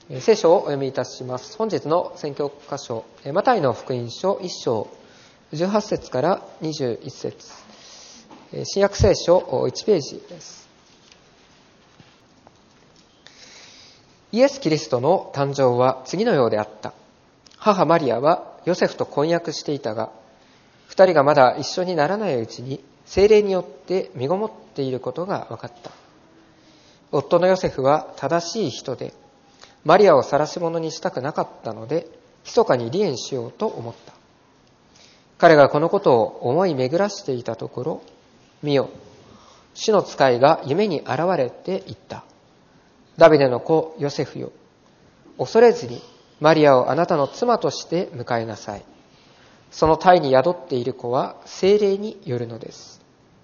聖書をお読みいたします。本日の宣教箇所、マタイの福音書1章18節から21節、新約聖書1ページです。イエス・キリストの誕生は次のようであった。母マリアはヨセフと婚約していたが、二人がまだ一緒にならないうちに聖霊によって身ごもっていることが分かった。夫のヨセフは正しい人で、マリアを晒し者にしたくなかったので、密かに離縁しようと思った。彼がこのことを思い巡らしていたところ、見よ、主の使いが夢に現れて言った。ダビデの子ヨセフよ、恐れずにマリアをあなたの妻として迎えなさい。その胎に宿っている子は聖霊によるのです。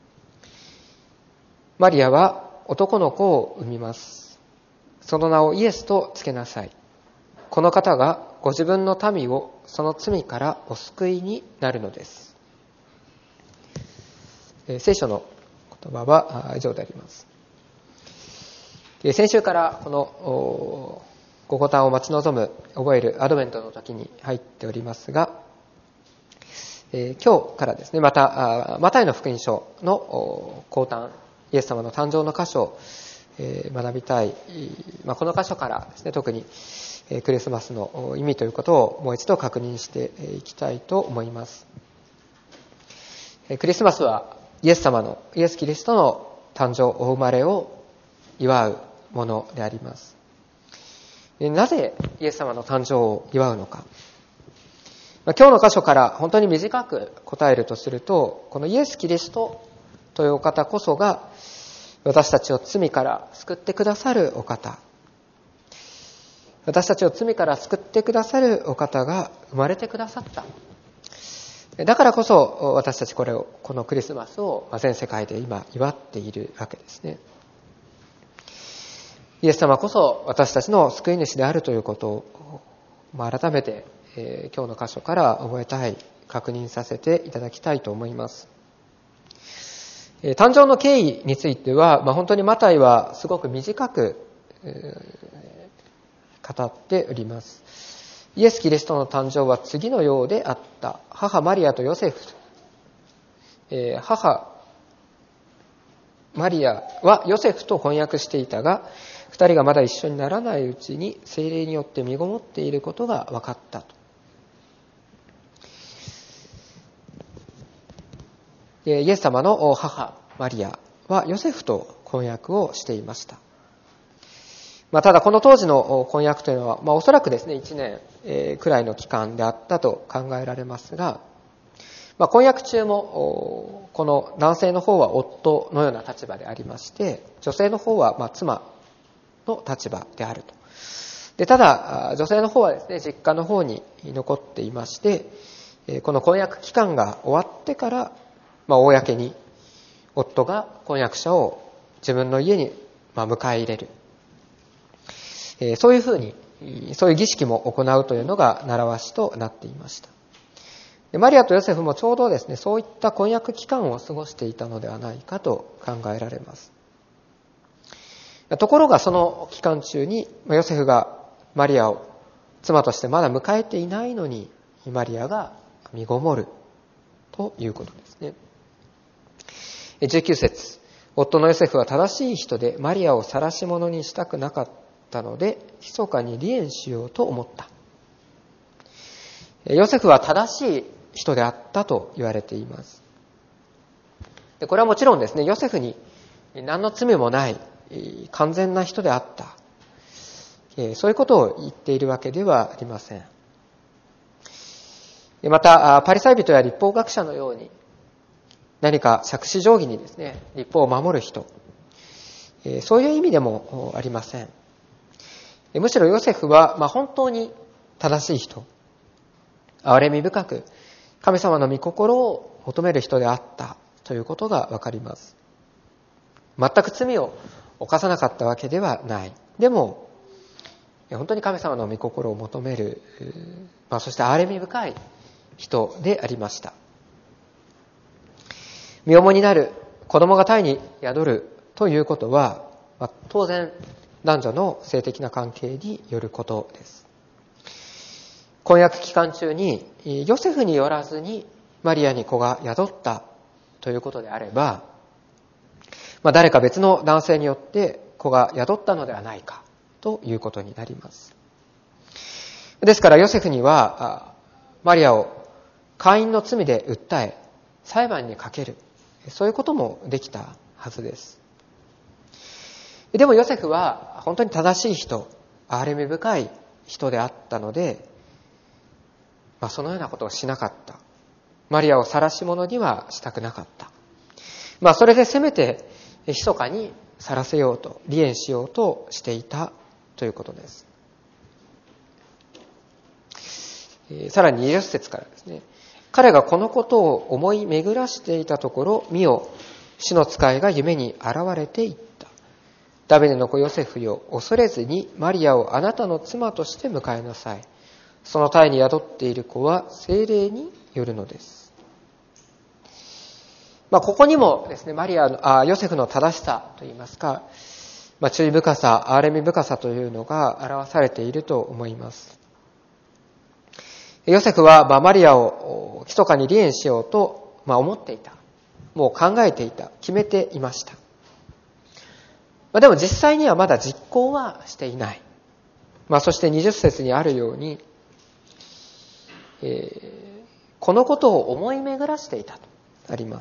マリアは男の子を産みます。その名をイエスとつけなさい。この方がご自分の民をその罪からお救いになるのです。聖書の言葉は以上であります。先週からこのごごたんを待ち望む覚えるアドベントの時に入っておりますが、今日からですね、またマタイの福音書の後端、イエス様の誕生の箇所を学びたい。この箇所からですね、特にクリスマスの意味ということをもう一度確認していきたいと思います。クリスマスはイエスキリストの誕生、お生まれを祝うものであります。なぜイエス様の誕生を祝うのか。今日の箇所から本当に短く答えるとすると、このイエス・キリストというお方こそが私たちを罪から救ってくださるお方。私たちを罪から救ってくださるお方が生まれてくださった。だからこそ私たちこのクリスマスを全世界で今祝っているわけですね。イエス様こそ私たちの救い主であるということを改めて今日の箇所から覚えたい、確認させていただきたいと思います。誕生の経緯については、本当にマタイはすごく短く語っております。イエス・キリストの誕生は次のようであった。母マリアとヨセフ。母マリアはヨセフと婚約していたが、二人がまだ一緒にならないうちに聖霊によって身ごもっていることが分かったと。イエス様の母マリアはヨセフと婚約をしていました。ただこの当時の婚約というのは、おそらくですね、1年くらいの期間であったと考えられますが、婚約中もこの男性の方は夫のような立場でありまして、女性の方は妻の立場であると。で、ただ女性の方はですね、実家の方に残っていまして、この婚約期間が終わってから公に夫が婚約者を自分の家に迎え入れる。そういうふうに、そういう儀式も行うというのが習わしとなっていました。マリアとヨセフもちょうどですね、そういった婚約期間を過ごしていたのではないかと考えられます。ところがその期間中に、ヨセフがマリアを妻としてまだ迎えていないのに、マリアが身ごもるということですね。19節、夫のヨセフは正しい人でマリアを晒し者にしたくなかったので、密かに離縁しようと思った。ヨセフは正しい人であったと言われています。これはもちろんですね、ヨセフに何の罪もない完全な人であった。そういうことを言っているわけではありません。また、パリサイ人や律法学者のように、何か杓子定規にですね、律法を守る人、そういう意味でもありません。むしろヨセフは、本当に正しい人、憐れみ深く神様の御心を求める人であったということがわかります。全く罪を犯さなかったわけではない。でも本当に神様の御心を求める、そして憐れみ深い人でありました。身重になる子供が胎に宿るということは、当然男女の性的な関係によることです。婚約期間中にヨセフによらずにマリアに子が宿ったということであれば、誰か別の男性によって子が宿ったのではないかということになります。ですからヨセフにはマリアを姦淫の罪で訴え裁判にかける、そういうこともできたはずです。でもヨセフは本当に正しい人、憐れみ深い人であったので、そのようなことをしなかった。マリアを晒し者にはしたくなかった。それでせめて密かに晒せようと、離縁しようとしていたということです。さらに20節からですね。彼がこのことを思い巡らしていたところ、見よ、主の使いが夢に現れていった。ダビデの子ヨセフよ、恐れずにマリアをあなたの妻として迎えなさい。その胎に宿っている子は聖霊によるのです。ここにもですね、ヨセフの正しさといいますか、注意深さ、憐れみ深さというのが表されていると思います。ヨセフはマリアを密かに離縁しようと思っていた。もう考えていた。決めていました。でも実際にはまだ実行はしていない。そして20節にあるように、このことを思い巡らしていたとあります。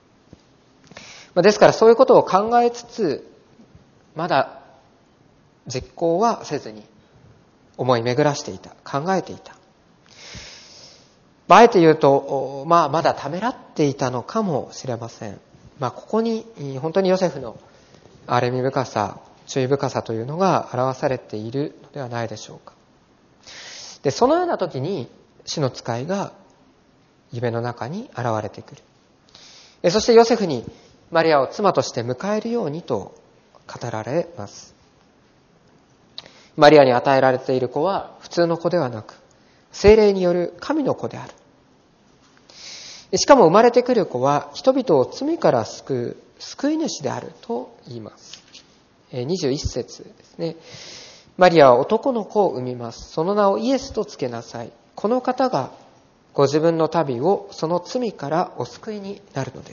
ですからそういうことを考えつつ、まだ実行はせずに思い巡らしていた、考えていた。あえて言うと、まだためらっていたのかもしれません。ここに本当にヨセフの憐れみ深さ、注意深さというのが表されているのではないでしょうか。で、そのような時に主の使いが夢の中に現れてくる。そしてヨセフにマリアを妻として迎えるようにと語られます。マリアに与えられている子は普通の子ではなく、聖霊による神の子である。しかも生まれてくる子は人々を罪から救う救い主であると言います。21節ですね。マリアは男の子を産みます。その名をイエスとつけなさい。この方がご自分の民をその罪からお救いになるのです。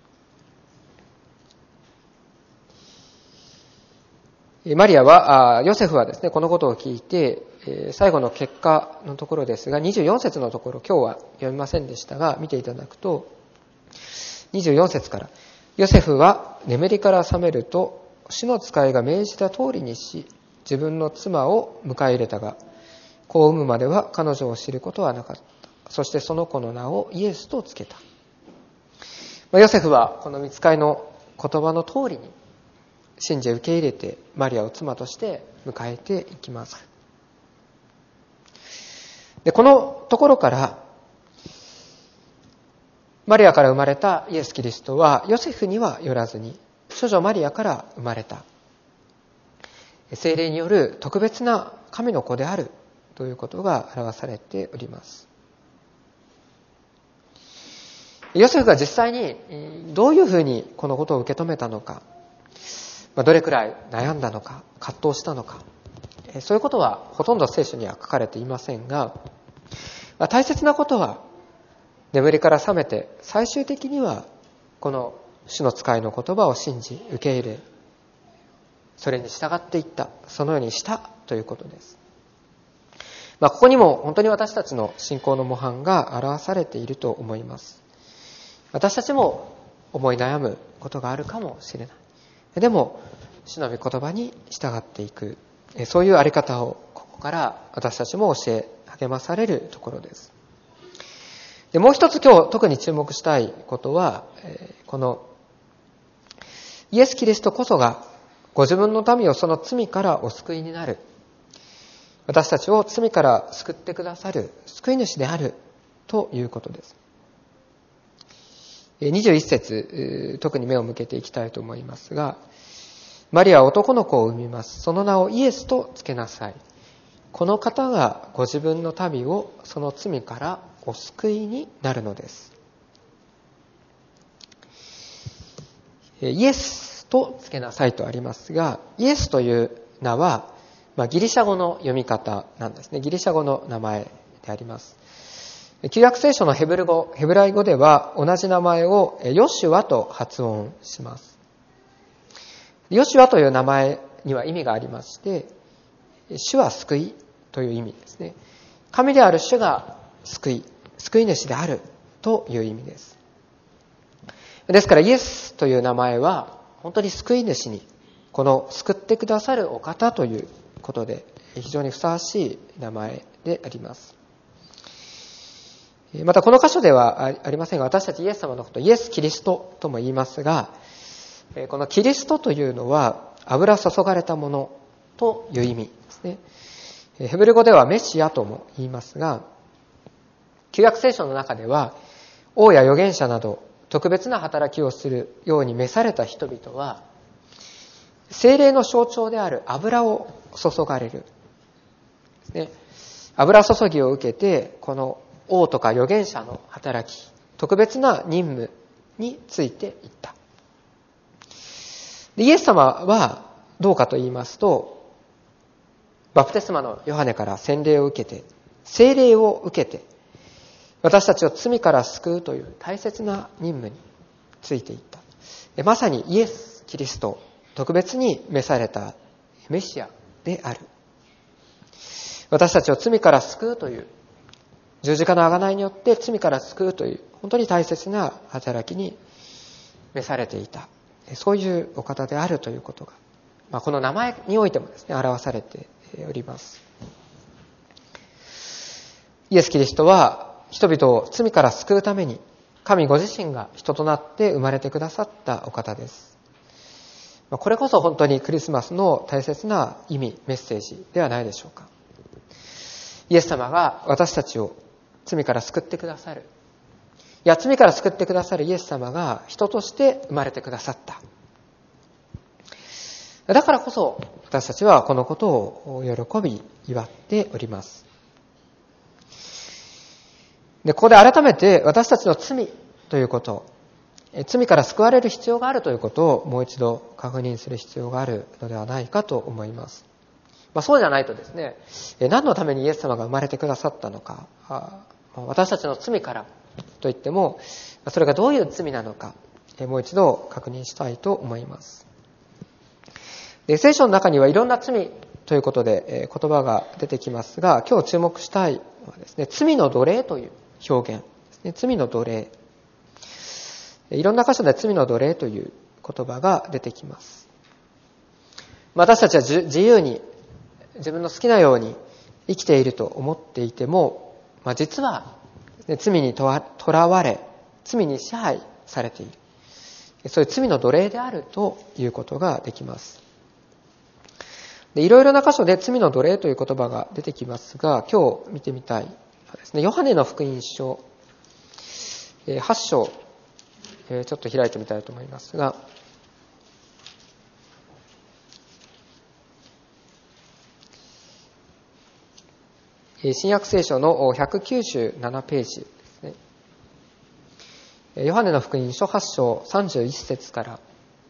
ヨセフはですね、このことを聞いて、最後の結果のところですが、24節のところ、今日は読みませんでしたが、見ていただくと、24節から、ヨセフは眠りから覚めると、主の使いが命じた通りにし、自分の妻を迎え入れたが、子を産むまでは彼女を知ることはなかった。そしてその子の名をイエスとつけた。ヨセフはこの御使いの言葉の通りに、信じ受け入れてマリアを妻として迎えていきます。で、このところからマリアから生まれたイエス・キリストはヨセフにはよらずに処女マリアから生まれた聖霊による特別な神の子であるということが表されております。ヨセフが実際にどういうふうにこのことを受け止めたのか、どれくらい悩んだのか、葛藤したのか、そういうことはほとんど聖書には書かれていませんが、大切なことは眠りから覚めて最終的にはこの主の使いの言葉を信じ受け入れ、それに従っていった、そのようにしたということです。ここにも本当に私たちの信仰の模範が表されていると思います。私たちも思い悩むことがあるかもしれない。でも主の御言葉に従っていく、そういうあり方をここから私たちも教え励まされるところです。で、もう一つ今日特に注目したいことは、このイエス・キリストこそがご自分の民をその罪からお救いになる、私たちを罪から救ってくださる救い主であるということです。21節、特に目を向けていきたいと思いますが、マリアは男の子を産みます。その名をイエスとつけなさい。この方がご自分の民をその罪からお救いになるのです。イエスとつけなさいとありますが、イエスという名は、ギリシャ語の読み方なんですね。ギリシャ語の名前であります。旧約聖書のヘブライ語では同じ名前をヨシュアと発音します。ヨシュアという名前には意味がありまして、主は救いという意味ですね。神である主が救い主であるという意味です。ですからイエスという名前は本当に救い主に、この救ってくださるお方ということで非常にふさわしい名前であります。またこの箇所ではありませんが、私たちイエス様のことをイエス・キリストとも言いますが、このキリストというのは油注がれたものという意味ですね。ヘブル語ではメシアとも言いますが、旧約聖書の中では王や預言者など特別な働きをするように召された人々は、聖霊の象徴である油を注がれるですね。油注ぎを受けて、この王とか預言者の働き、特別な任務についていった。イエス様はどうかと言いますと、バプテスマのヨハネから洗礼を受けて、聖霊を受けて、私たちを罪から救うという大切な任務についていった。まさにイエス・キリスト、特別に召されたメシアである。私たちを罪から救うという、十字架の贖いによって罪から救うという本当に大切な働きに召されていた。そういうお方であるということが、この名前においてもですね、表されております。イエス・キリストは人々を罪から救うために、神ご自身が人となって生まれてくださったお方です。これこそ本当にクリスマスの大切な意味、メッセージではないでしょうか。イエス様が私たちを罪から救ってくださる。いや、罪から救ってくださるイエス様が人として生まれてくださった。だからこそ私たちはこのことを喜び祝っております。で、ここで改めて私たちの罪ということ、罪から救われる必要があるということをもう一度確認する必要があるのではないかと思います。そうじゃないとですね、何のためにイエス様が生まれてくださったのか、私たちの罪からといっても、それがどういう罪なのか、もう一度確認したいと思います。で、聖書の中にはいろんな罪ということで言葉が出てきますが、今日注目したいのはですね、罪の奴隷という表現ですね。罪の奴隷。いろんな箇所で罪の奴隷という言葉が出てきます。私たちは自由に自分の好きなように生きていると思っていても、実は罪にとらわれ、罪に支配されている。そういう罪の奴隷であるということができます。で、いろいろな箇所で罪の奴隷という言葉が出てきますが、今日見てみたいのはですね、ヨハネの福音書8章、ちょっと開いてみたいと思いますが、新約聖書の197ページですね。ヨハネの福音書8章31節から、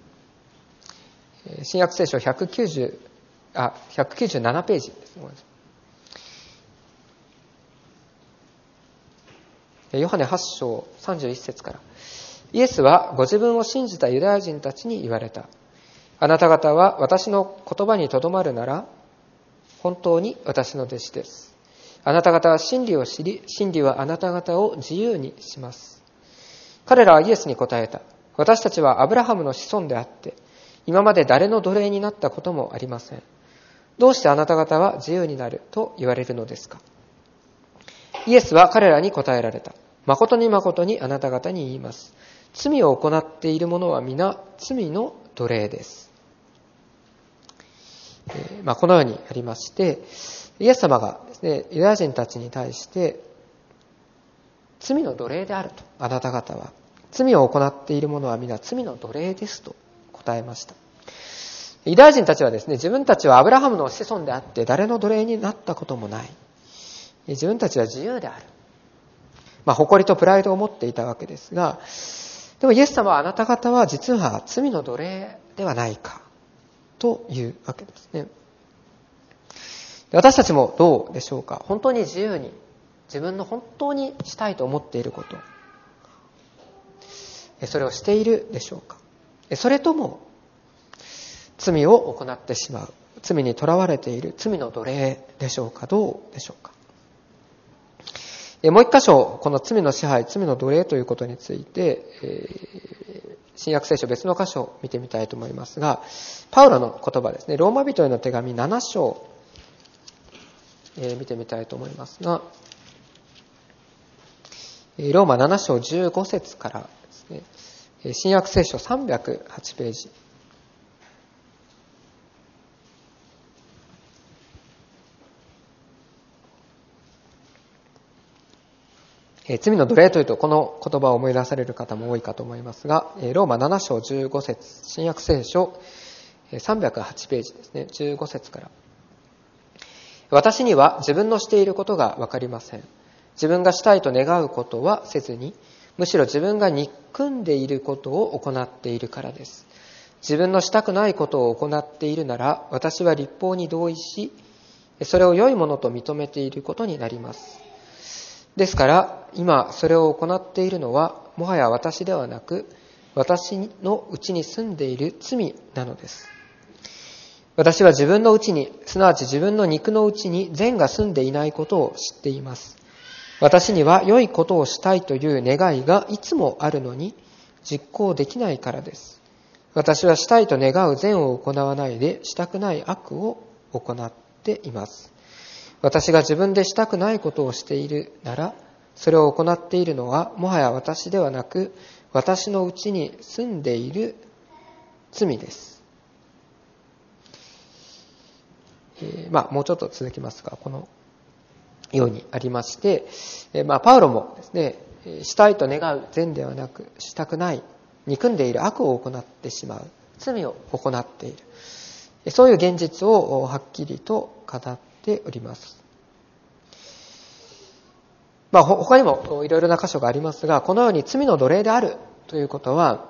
新約聖書197ページです。ヨハネ8章31節から、イエスはご自分を信じたユダヤ人たちに言われた。あなた方は私の言葉にとどまるなら、本当に私の弟子です。あなた方は真理を知り、真理はあなた方を自由にします。彼らはイエスに答えた。私たちはアブラハムの子孫であって、今まで誰の奴隷になったこともありません。どうしてあなた方は自由になると言われるのですか。イエスは彼らに答えられた。誠に誠にあなた方に言います。罪を行っている者は皆罪の奴隷です。このようにありまして、イエス様がですね、ユダヤ人たちに対して、罪の奴隷であると、あなた方は。罪を行っている者は皆罪の奴隷ですと答えました。ユダヤ人たちはですね、自分たちはアブラハムの子孫であって誰の奴隷になったこともない。自分たちは自由である。誇りとプライドを持っていたわけですが、でもイエス様はあなた方は実は罪の奴隷ではないかというわけですね。私たちもどうでしょうか。本当に自由に自分の本当にしたいと思っていること、それをしているでしょうか。それとも罪を行ってしまう、罪にとらわれている罪の奴隷でしょうか。どうでしょうか。もう一箇所、この罪の支配、罪の奴隷ということについて、新約聖書別の箇所を見てみたいと思いますが、パウロの言葉ですね。ローマ人への手紙7章、見てみたいと思いますが、ローマ7章15節からですね、新約聖書308ページ。罪の奴隷というとこの言葉を思い出される方も多いかと思いますが、ローマ7章15節、新約聖書308ページですね、15節から。私には自分のしていることがわかりません。自分がしたいと願うことはせずに、むしろ自分が憎んでいることを行っているからです。自分のしたくないことを行っているなら、私は律法に同意し、それを良いものと認めていることになります。ですから、今それを行っているのは、もはや私ではなく、私のうちに住んでいる罪なのです。私は自分のうちに、すなわち自分の肉のうちに善が住んでいないことを知っています。私には良いことをしたいという願いがいつもあるのに実行できないからです。私はしたいと願う善を行わないでしたくない悪を行っています。私が自分でしたくないことをしているなら、それを行っているのはもはや私ではなく、私のうちに住んでいる罪です。もうちょっと続きますが、このようにありまして、パウロもですね、したいと願う善ではなく、したくない、憎んでいる悪を行ってしまう、罪を行っている。そういう現実をはっきりと語っております。他にもいろいろな箇所がありますが、このように罪の奴隷であるということは、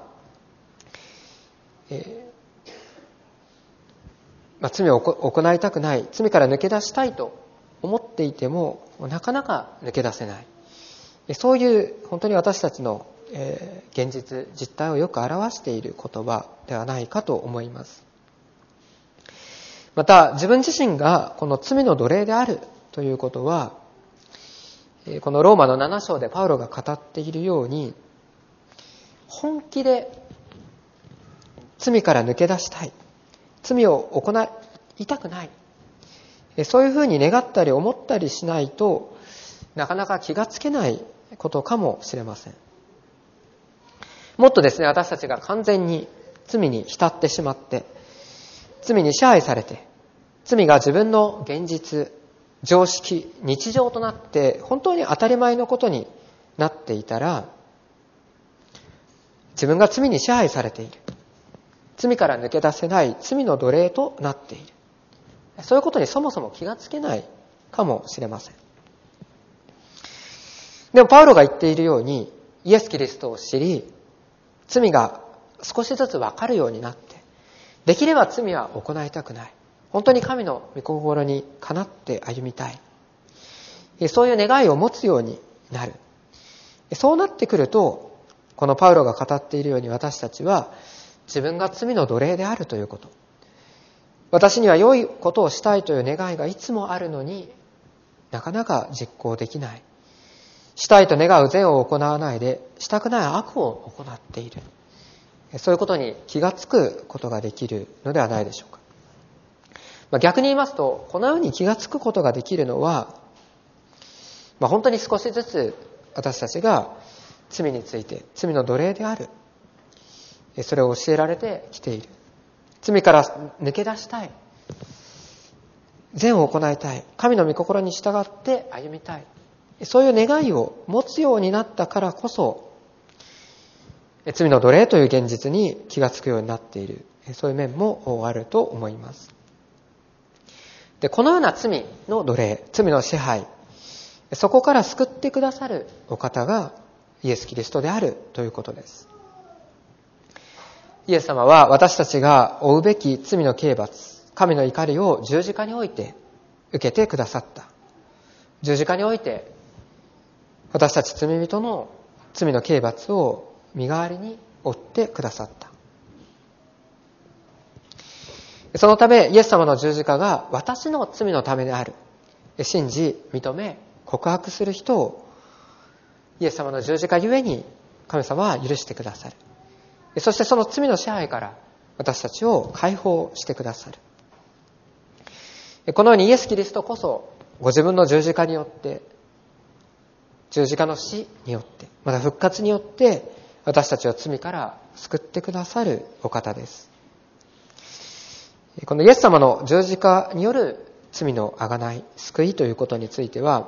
罪を行いたくない、罪から抜け出したいと思っていてもなかなか抜け出せない、そういう本当に私たちの現実実態をよく表している言葉ではないかと思います。また自分自身がこの罪の奴隷であるということは、このローマの7章でパウロが語っているように、本気で罪から抜け出したい、罪を行いたくない、そういうふうに願ったり思ったりしないとなかなか気がつけないことかもしれません。もっとですね、私たちが完全に罪に浸ってしまって、罪に支配されて、罪が自分の現実、常識、日常となって本当に当たり前のことになっていたら、自分が罪に支配されている、罪から抜け出せない罪の奴隷となっている、そういうことにそもそも気がつけないかもしれません。でもパウロが言っているように、イエス・キリストを知り、罪が少しずつ分かるようになって、できれば罪は行いたくない、本当に神の御心にかなって歩みたい、そういう願いを持つようになる。そうなってくると、このパウロが語っているように、私たちは自分が罪の奴隷であるということ、私には良いことをしたいという願いがいつもあるのになかなか実行できない、したいと願う善を行わないでしたくない悪を行っている、そういうことに気がつくことができるのではないでしょうか。逆に言いますと、このように気がつくことができるのは、本当に少しずつ私たちが罪について、罪の奴隷である、それを教えられてきている、罪から抜け出したい、善を行いたい、神の御心に従って歩みたい、そういう願いを持つようになったからこそ、罪の奴隷という現実に気がつくようになっている、そういう面もあると思います。で、このような罪の奴隷、罪の支配、そこから救ってくださるお方がイエス・キリストであるということです。 イエス様は私たちが負うべき罪の刑罰、神の怒りを十字架において受けてくださった。十字架において私たち罪人の罪の刑罰を身代わりに負ってくださった。そのためイエス様の十字架が私の罪のためである、信じ認め告白する人をイエス様の十字架ゆえに神様は許してくださる。そしてその罪の支配から私たちを解放してくださる。このようにイエス・キリストこそご自分の十字架によって、十字架の死によって、また復活によって私たちを罪から救ってくださるお方です。このイエス様の十字架による罪の贖い、救いということについては、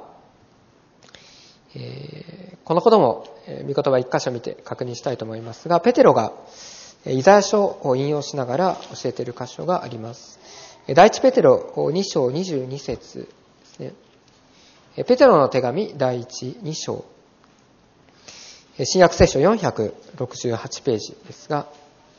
このことも御言葉一箇所見て確認したいと思いますが、ペテロがイザヤ書を引用しながら教えている箇所があります。第一ペテロ2章22節ですね。ペテロの手紙第一2章、新約聖書468ページですが、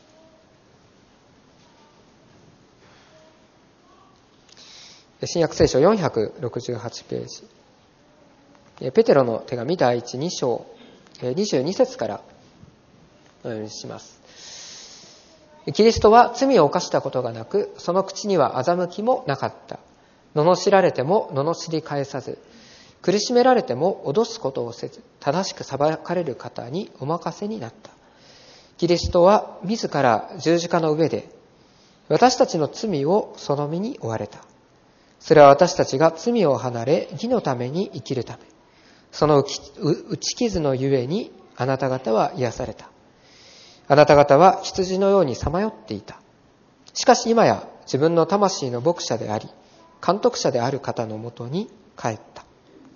新約聖書468ページ、ペテロの手紙第一2章22節からお読みします。キリストは罪を犯したことがなく、その口には欺きもなかった。罵られても罵り返さず、苦しめられても脅すことをせず、正しく裁かれる方にお任せになった。キリストは自ら十字架の上で私たちの罪をその身に負われた。それは私たちが罪を離れ義のために生きるため、その打ち傷のゆえにあなた方は癒された。あなた方は羊のようにさまよっていた。しかし今や自分の魂の牧者であり監督者である方のもとに帰った。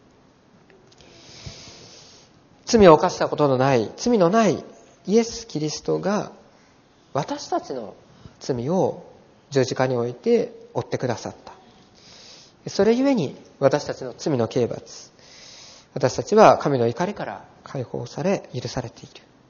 罪を犯したことのない、罪のないイエス・キリストが私たちの罪を十字架に置いて負ってくださった。それゆえに私たちの罪の刑罰、私たちは神の怒りから解放され許されてい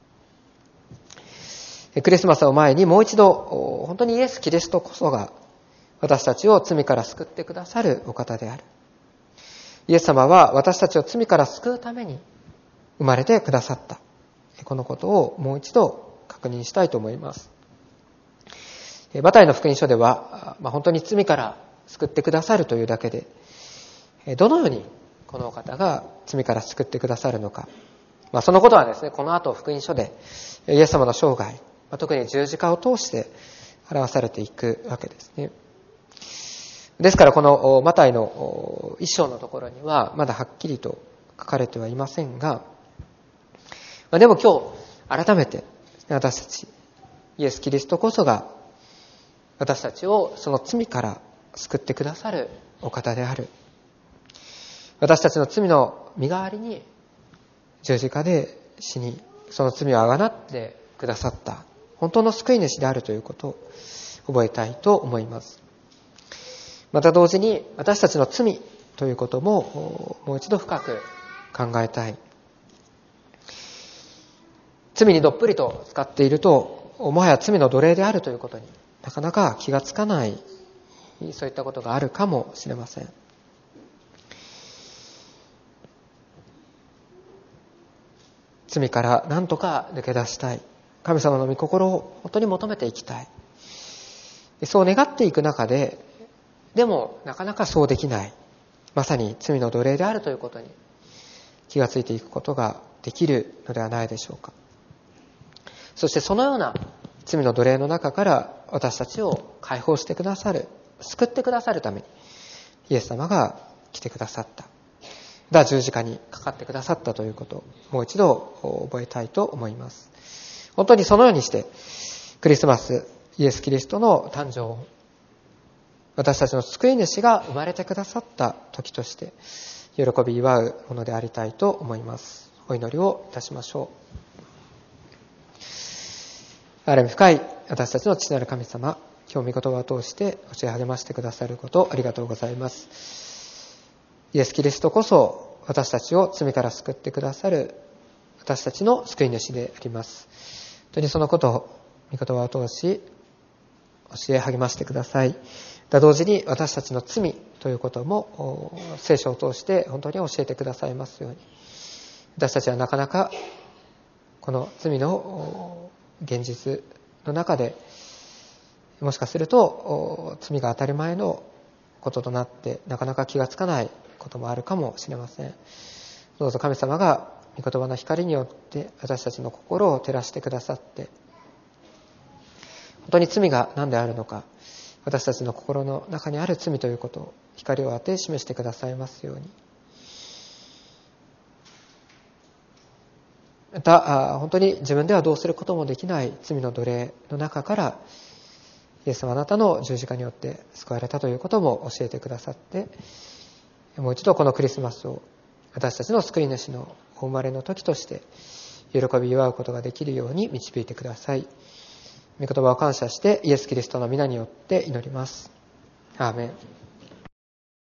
る。クリスマスを前にもう一度、本当にイエス・キリストこそが私たちを罪から救ってくださるお方である。イエス様は私たちを罪から救うために生まれてくださった。このことをもう一度確認したいと思います。マタイの福音書では、本当に罪から救ってくださるというだけで、どのようにこのお方が罪から救ってくださるのか、そのことはですね、この後福音書でイエス様の生涯、特に十字架を通して表されていくわけですね。ですからこのマタイの一章のところにはまだはっきりと書かれてはいませんが、でも今日改めて私たちイエス・キリストこそが私たちをその罪から救ってくださるお方である。私たちの罪の身代わりに十字架で死に、その罪をあがなってくださった本当の救い主であるということを覚えたいと思います。また同時に私たちの罪ということももう一度深く考えたい。罪にどっぷりと使っていると、もはや罪の奴隷であるということになかなか気がつかない、そういったことがあるかもしれません。罪から何とか抜け出したい。神様の御心を本当に求めていきたい。そう願っていく中で、でもなかなかそうできない。まさに罪の奴隷であるということに気がついていくことができるのではないでしょうか。そしてそのような罪の奴隷の中から私たちを解放してくださる、救ってくださるためにイエス様が来てくださった。十字架にかかってくださったということをもう一度覚えたいと思います。本当にそのようにしてクリスマス、イエス・キリストの誕生を私たちの救い主が生まれてくださった時として喜び祝うものでありたいと思います。お祈りをいたしましょう。憐れみ深い私たちの父なる神様、今日御言葉を通して教え励ましてくださることありがとうございます。イエス・キリストこそ私たちを罪から救ってくださる私たちの救い主であります。本当にそのことを御言葉を通し教え励ましてください。同時に私たちの罪ということも聖書を通して本当に教えてくださいますように。私たちはなかなかこの罪の現実の中でもしかすると罪が当たり前のこととなってなかなか気がつかないこともあるかもしれません。どうぞ神様が御言葉の光によって私たちの心を照らしてくださって、本当に罪が何であるのか、私たちの心の中にある罪ということを光を当て示してくださいますように。また本当に自分ではどうすることもできない罪の奴隷の中からイエス様あなたの十字架によって救われたということも教えてくださって、もう一度このクリスマスを私たちの救い主のお生まれの時として喜び祝うことができるように導いてください。御言葉を感謝してイエス・キリストの皆によって祈ります。アーメン。